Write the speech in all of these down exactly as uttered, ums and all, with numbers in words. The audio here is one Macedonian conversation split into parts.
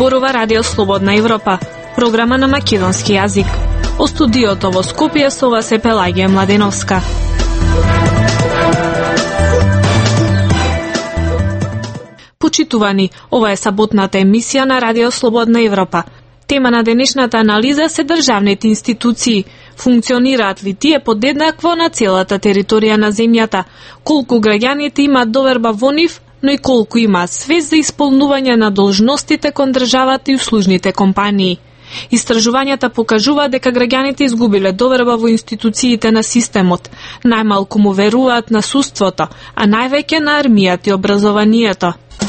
зборува Радио Слободна Европа, програма на македонски јазик. О студиото во Скопје со вас е Пелагија Младеновска. Почитувани, ова е саботната емисија на Радио Слободна Европа. Тема на денешната анализа се државните институции. Функционираат ли тие подеднакво на целата територија на земјата? Колку граѓаните имаат доверба во нив, но и колку имаат свест за исполнување на должностите кон државата и услужните компании? Истражувањата покажуваат дека граѓаните изгубиле доверба во институциите на системот. Најмалку му веруваат на судството, а највеќе на армијата и образованието.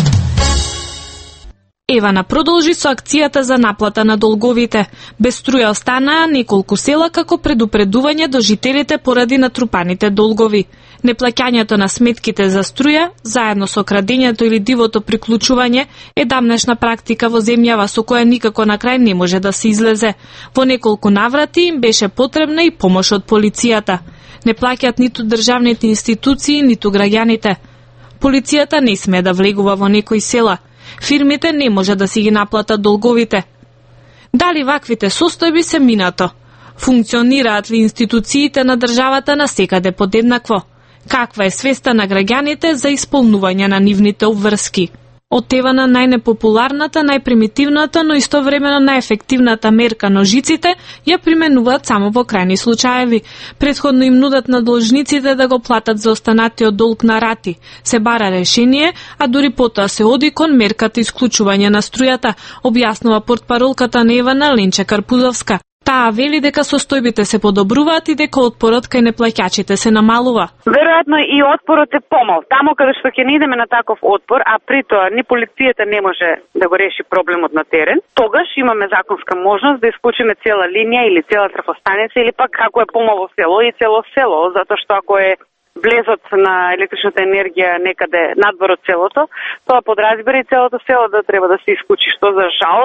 Евана продолжи со акцијата за наплата на долговите. Без струја останаа неколку села како предупредување до жителите поради натрупаните долгови. Неплаќањето на сметките за струја, заедно со крадењето или дивото приклучување, е дамнешна практика во земјава со која никако на крај не може да се излезе. Во неколку наврати им беше потребна и помош од полицијата. Не плаќаат ниту државните институции, ниту граѓаните. Полицијата не смее да влегува во некои села. Фирмите не може да си ги наплатат долговите. Дали ваквите состојби се минато? Функционираат ли институциите на државата насекаде подеднакво? Каква е свеста на граѓаните за исполнување на нивните обврски? Оттевана најнепопуларната, најпримитивната, но истовремено најефективната мерка ножиците ја применуваат само во крајни случаеви. Претходно им нудат на должниците да го платат за останатиот долг на рати. Се бара решение, а дури потоа се оди кон мерката исклучување на струјата, објаснува портпаролката на Евана Ленче Карпузовска. Таа вели дека состојбите се подобруваат и дека отпорот кај неплаќачите се намалува. Веројатно и отпорот е помал. Таму каде што ќе не идеме на таков отпор, а при тоа ни полицијата не може да го реши проблемот на терен, тогаш имаме законска можност да исклучиме цела линија или цела трафостаница или пак како е помало село и цело село, затоа што ако е влезот на електричната енергија некаде надвор од селото, тоа подразбира и целото село да треба да се исклучи, што за жал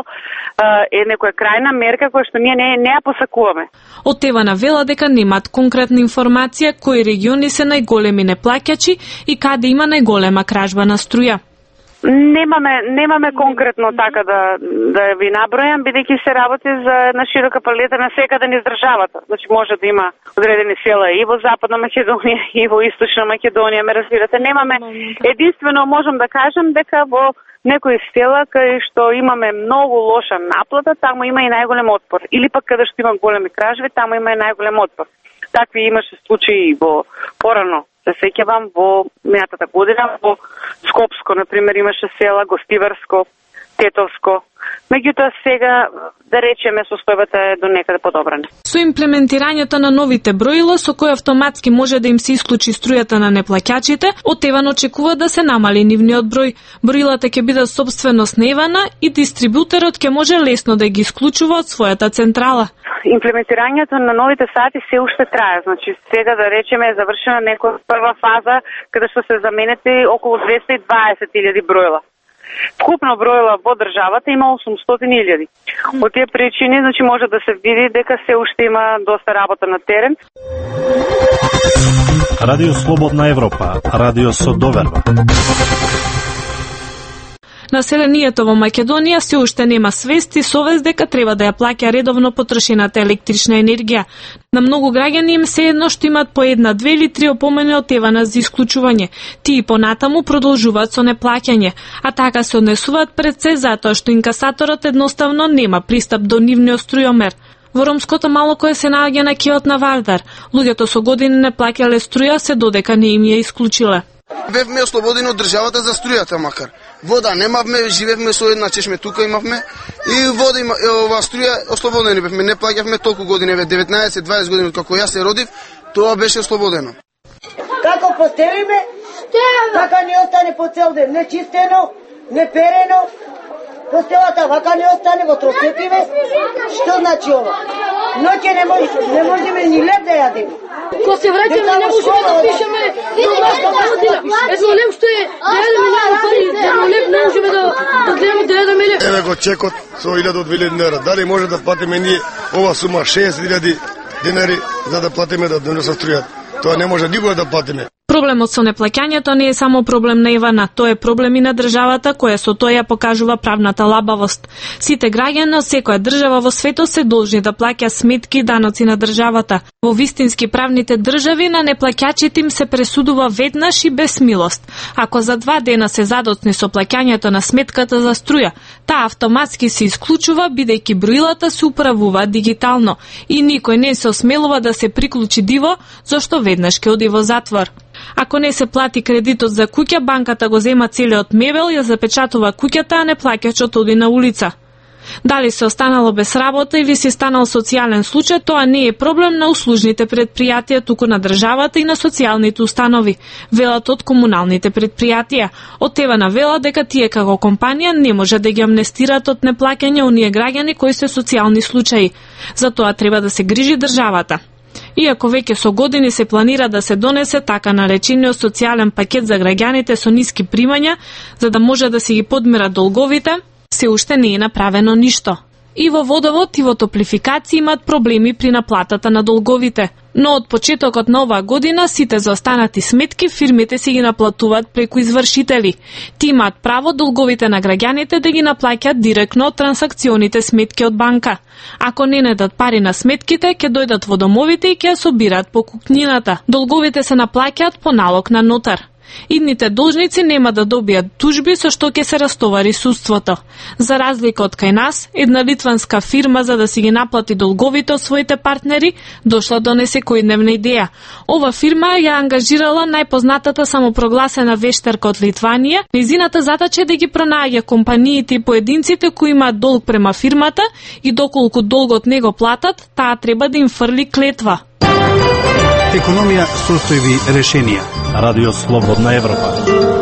е некоја крајна мерка која што ние не, не ја посакуваме. Оттевана вела дека немаат конкретна информација кои региони се најголеми неплаќачи и каде има најголема кражба на струја. Немаме немаме конкретно така да да ви набројам, бидејќи се работи за една широка палета на секаде низ државата. Значи може да има одредени села и во Западна Македонија и во Источна Македонија, ме разбирате. Немаме единствено можам да кажам дека во некои села кај што имаме многу лоша наплата, таму има и најголем отпор. Или пак каде што има големи кражби, таму има и најголем отпор. Такви имаше случаи во порано. Се сеќавам во минатата година во Скопско, например, имаше села, Гостиварско, Тетовско. Меѓутоа сега, да речеме, состојбата е до некаде подобрана. Со имплементирањето на новите броила со кои автоматски може да им се исклучи струјата на неплаќачите, од Евана очекува да се намали нивниот број. Броилата ќе бидат собственост на Евана и дистрибутерот ќе може лесно да ги исклучува од својата централа. Имплементирањето на новите сати се уште трае. Значи сега да речеме е завршена некоја прва фаза каде што се заменети околу двесте и дваесет илјади броила. Вкупно броила во државата има осумстотини илјади. Од тие причини, значи може да се види дека се уште има доста работа на терен. Радио Слободна Европа, радио со доверба. Населението во Македонија се уште нема свест и совест дека треба да ја плаќа редовно потрошената електрична енергија. На многу граѓани им се едно што имат по една, две или три опомени од Евана за исклучување. Тие понатаму продолжуваат со неплаќање, а така се однесуваат пред се затоа што инкасаторот едноставно нема пристап до нивниот струјомер. Во ромското мало кое се наоѓа на киот на Вардар, луѓето со години не плаќале струја се додека не им ја исклучиле. Бевме ослободени од државата за струјата макар. Вода немавме, живевме со една чешме тука имавме и вода има, ова струја ослободени бевме, не плаќавме толку години, деветнаесет дваесет години како јас се родив, тоа беше ослободено. Како постелиме, така не остане по цел ден, не чистено, не перено. Постелата вака не остане во тропетиве. Што значи ова? Ноќе не може, не можеме ни леп да јадеме. Ко се враќаме не можеме да пишеме домашна година. Ето леп што е, да јадеме няма пари, да леп не можеме да да гледаме да јадеме леп. Еве го чекот со илјада до две илјади денари. Дали може да платиме ние ова сума шест илјади денари за да платиме да донесат струјата? Тоа не може никога да платиме. Проблемот со неплаќањето не е само проблем на Ивана, тоа е проблем и на државата, која со тоа ја покажува правната лабавост. Сите граѓани од секоја држава во светот се должни да плаќа сметки и даноци на државата. Во вистински правните држави на неплаќачите им се пресудува веднаш и без милост. Ако за два дена се задоцни со плаќањето на сметката за струја, таа автоматски се исклучува бидејќи броилата се управуваат дигитално и никој не се осмелува да се приклучи диво, зашто веднаш ќе оди во затвор. Ако не се плати кредитот за куќа, банката го зема целиот мебел, ја запечатува куќата, а неплаќачот оди на улица. Дали се останало без работа или се станал социјален случај, тоа не е проблем на услужните предпријатија, туку на државата и на социјалните установи, велат од комуналните предпријатија. Од Тевана вела дека тие како компанија не може да ги амнестираат од неплаќање оние граѓани кои се социјални случаи. За тоа треба да се грижи државата. Иако веќе со години се планира да се донесе така наречениот социјален пакет за граѓаните со ниски примања, за да може да се ги подмират долговите, се уште не е направено ништо. И во водовод и во топлификација имаат проблеми при наплатата на долговите. Но од почетокот на оваа година сите заостанати сметки фирмите си ги наплатуваат преку извршители. Ти имаат право долговите на граѓаните да ги наплаќаат директно од трансакционите сметки од банка. Ако не недат пари на сметките, ќе дојдат во домовите и ќе ја собираат по кукнината. Долговите се наплаќаат по налог на нотар. Идните должници нема да добијат тужби со што ќе се растовари судството. За разлика од кај нас, една литванска фирма за да си ги наплати долговите од своите партнери дошла до несекојдневна идеја. Ова фирма ја ангажирала најпознатата самопрогласена вештерка од Литванија. Незината задача е да ги пронаѓа компаниите и поединците кои имаат долг према фирмата и доколку долгот не го платат, таа треба да им фрли клетва. Економија, состојби, решенија. Радио Слободна Европа.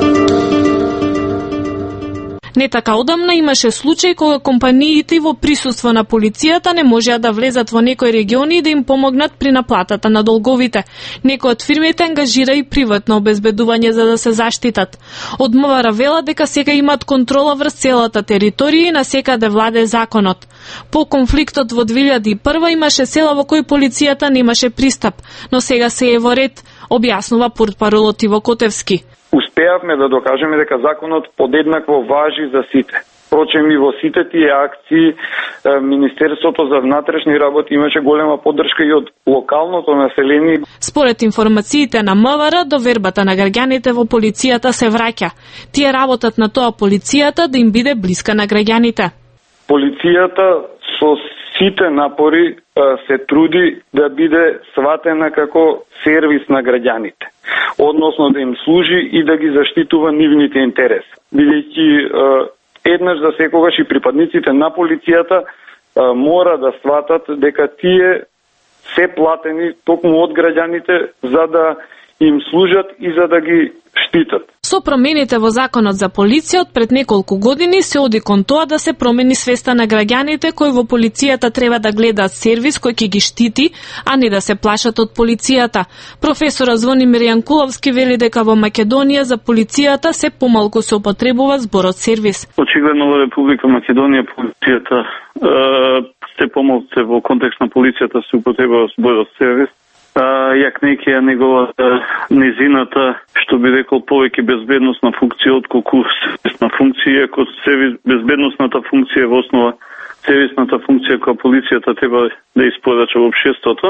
Не така одамна имаше случај кога компаниите во присуство на полицијата не можеа да влезат во некои региони и да им помогнат при наплатата на долговите. Некои од фирмите ангажира и приватно обезбедување за да се заштитат. Од МВР вела дека сега имаат контрола врз целата територија и насекаде владе законот. По конфликтот во две илјади и прва имаше села во кои полицијата немаше пристап, но сега се е во ред, објаснува портпаролот Иво Котевски. Успеавме да докажеме дека законот подеднакво важи за сите. Впрочем, и во сите тие акции Министерството за внатрешни работи имаше голема поддршка и од локалното население. Според информациите на МВР, довербата на граѓаните во полицијата се враќа. Тие работат на тоа полицијата да им биде блиска на граѓаните. Полицијата со сите напори се труди да биде сватена како сервис на граѓаните, односно да им служи и да ги заштитува нивните интереси. Бидејќи еднаш за секогаш и припадниците на полицијата мора да сватат дека тие се платени токму од граѓаните за да им служат и за да ги штитат. Со промените во законот за полицијот пред неколку години се оди кон тоа да се промени свеста на граѓаните кои во полицијата треба да гледаат сервис кој ќе ги штити, а не да се плашат од полицијата. Професорот Звонимир Јанкуловски вели дека во Македонија за полицијата се помалку се употребува зборот сервис. Очигледно во Република Македонија полицијата се помалку во контекст на полицијата се употребува зборот сервис. Јак неќе е неговата низината, што би рекол, повеќе безбедносна функција отколку сервисна функција, ако безбедносната функција е во основа сервисната функција која полицијата треба да испорача во општеството.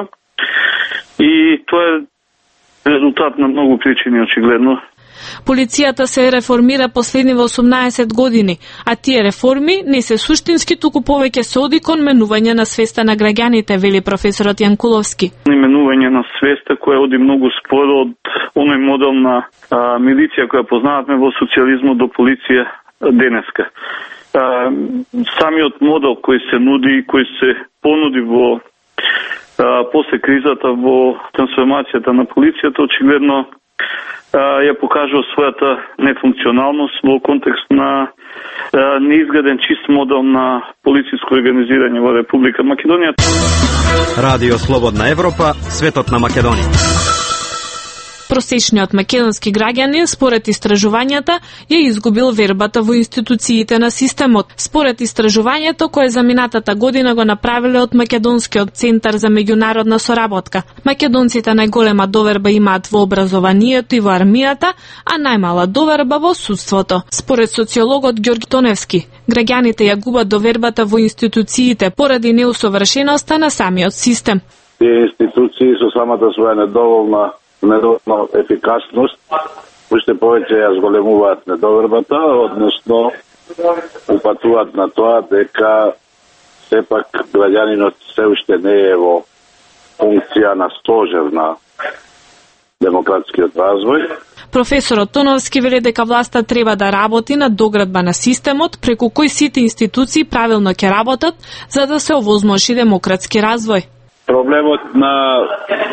И тоа е резултат на многу причини, очигледно. Полицијата се реформира последниве осумнаесет години, а тие реформи не се суштински, туку повеќе се оди кон менување на свеста на граѓаните, вели професорот Јанкуловски. Менување на свеста која оди многу споро од оној модел на а, милиција која познаваме во социјализмот до полиција денеска. А, самиот модел кој се нуди и кој се понуди во а, после кризата во трансформацијата на полицијата, очигледно ја покажува својата нефункционалност во контекст на неизграден чист модел на полициско организирање во Република Македонија. Радио Слободна Европа, светот на Македонија. Просечниот македонски граѓанин, според истражувањата, ја изгубил вербата во институциите на системот. Според истражувањето кое за минатата година го направиле од Македонскиот центар за меѓународна соработка, македонците најголема доверба имаат во образованието и во армијата, а најмала доверба во судството. Според социологот Ѓорѓи Тоневски, граѓаните ја губат довербата во институциите поради неусовршеноста на самиот систем. Тие институции со самата своја недоволна недоволна ефикасност уште повеќе ја зголемуваат недовербата, односно упатуваат на тоа дека сепак граѓанинот се уште не е во функција на стожер на демократскиот развој. Професорот Тоновски вели дека власта треба да работи на доградба на системот преку кој сите институции правилно ќе работат за да се овозможи демократски развој. Проблемот на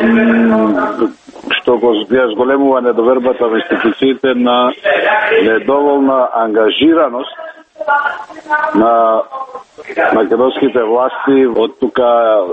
што го зголемува недовербата во институциите на недоволна ангажираност на македонските власти, од тука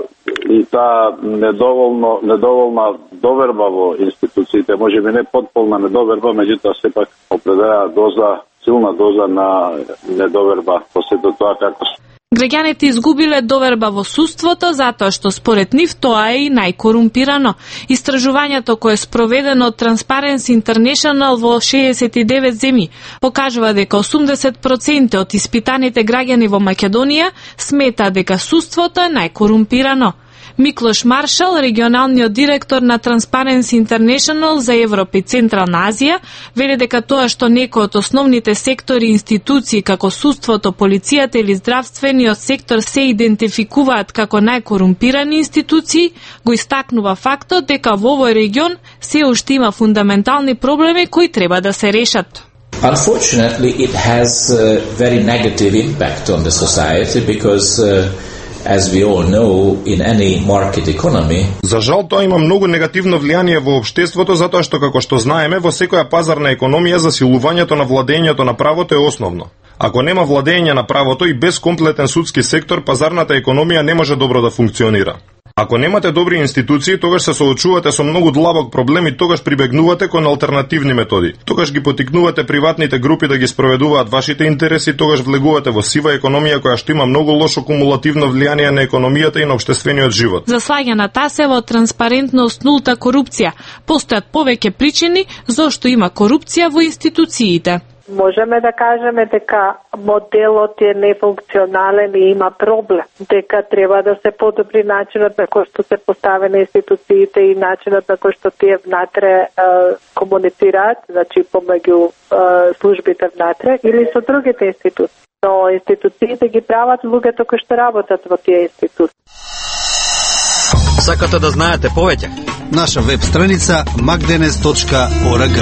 и таа недоволно недоволна доверба во институциите, можеби не потполна недоверба, меѓутоа сепак определена доза, силна доза на недоверба по сето тоа како Граѓаните изгубиле доверба во судството затоа што според нив тоа е и најкорумпирано. Истражувањето кое е спроведено од Transparency International во шеесет и девет земји покажува дека осумдесет проценти од испитаните граѓани во Македонија сметаат дека судството е најкорумпирано. Миклош Маршал, регионалниот директор на Transparency International за Европа и Централна Азија, вели дека тоа што некои од основните сектори и институции како судството, полицијата или здравствениот сектор се идентификуваат како најкорумпирани институции, го истакнува фактот дека во овој регион се уште има фундаментални проблеми кои треба да се решат. Unfortunately, it has a very negative impact on the society because uh, as we all know, in any market economy. За жал тоа има многу негативно влијание во општеството затоа што како што знаеме во секоја пазарна економија засилувањето на владењето на правото е основно. Ако нема владење на правото и без комплетен судски сектор, пазарната економија не може добро да функционира. Ако немате добри институции, тогаш се соочувате со многу длабок проблем и тогаш прибегнувате кон алтернативни методи. Тогаш ги потикнувате приватните групи да ги спроведуваат вашите интереси, тогаш влегувате во сива економија која што има многу лошо кумулативно влијание на економијата и на општествениот живот. За слагања тase во транспарентност нулта корупција, постојат повеќе причини зошто има корупција во институциите. Можеме да кажеме дека моделот е нефункционален и има проблем, дека треба да се подобри начинот на кој што се поставени институциите и начинот на кој што тие внатре е, комуницираат, значи помеѓу е, службите внатре или со другите институции. Но институциите ги прават луѓето кои што работат во тие институции. Сакате да знаете повеќе? Наша веб страница magdenes точка org.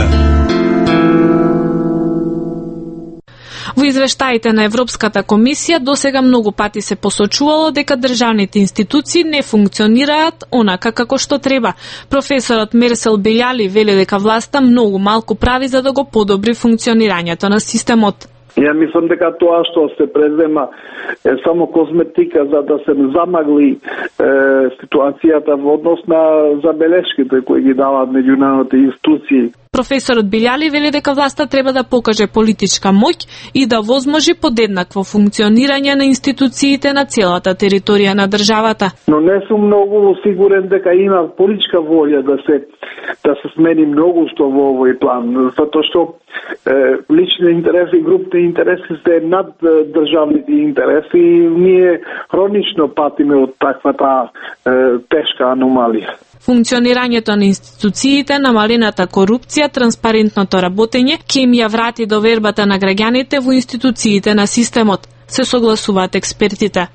Во извештаите на Европската комисија досега многу пати се посочувало дека државните институции не функционираат онака како што треба. Професорот Мерсел Белјали вели дека власта многу малку прави за да го подобри функционирањето на системот. Ја мислам дека тоа што се презема е само козметика за да се замагли е, ситуацијата во однос на забелешките кои ги даваат меѓународните институции. Професорот Билјали вели дека власта треба да покаже политичка моќ и да возможи подеднакво функционирање на институциите на целата територија на државата. Но не сум многу сигурен дека има политичка волја да се да се смени многу што во овој план, затоа што е, лични интереси и групните интереси се над државните интереси и ние хронично патиме од таквата е, тешка аномалија. Функционирањето на институциите, намалената корупција, транспарентното работење ќе им ја врати довербата на граѓаните во институциите на системот, се согласуваат експертите.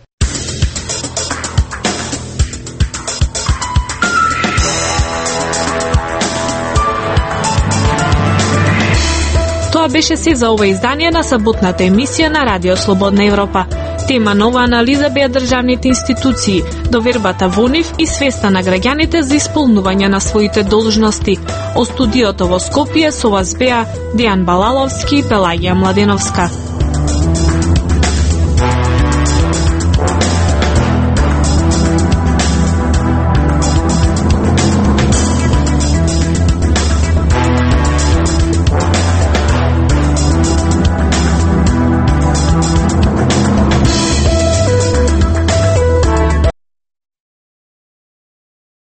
Тоа беше се за ова издание на саботната емисија на Радио Слободна Европа. Тема нова анализа беа државните институции, довербата во нив и свеста на граѓаните за исполнување на своите должности. Од студиото во Скопје со вас беа Дејан Балаловски и Пелагија Младеновска.